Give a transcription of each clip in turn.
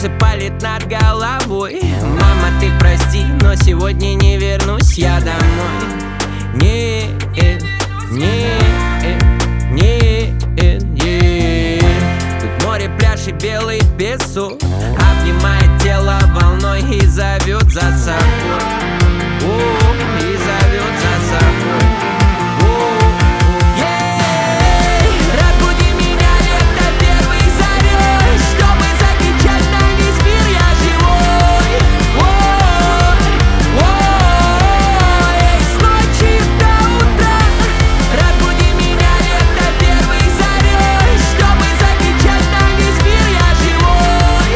солнце палит над головой. Мама, ты прости, но сегодня не вернусь я домой. Нет, нет, нет, нет. Тут море, пляж и белый песок обнимает тело волной и зовет за собой. И зовет за собой. Разбуди меня лето первой зарей, чтобы закричать на весь мир: я живой. Эй, с ночи до утра. Разбуди меня лето первой зарей, чтобы закричать на весь мир: я живой.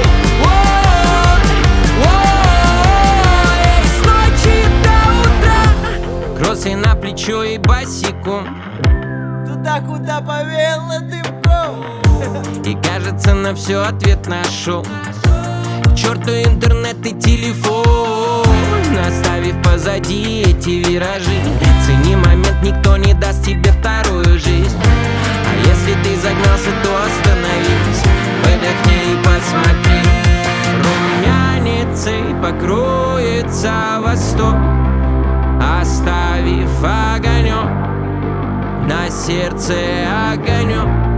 Эй, с ночи до утра. Кроссы на плечо и босиком, Туда, куда повеяло дымком. и кажется, на все ответ нашел. К черту интернет и телефон, оставив позади эти виражи. Цени момент, никто не даст тебе вторую жизнь. А если ты загнался, то остановись, выдохни и посмотри. Румяницей покроется восток, оставив огонек на сердце огонек.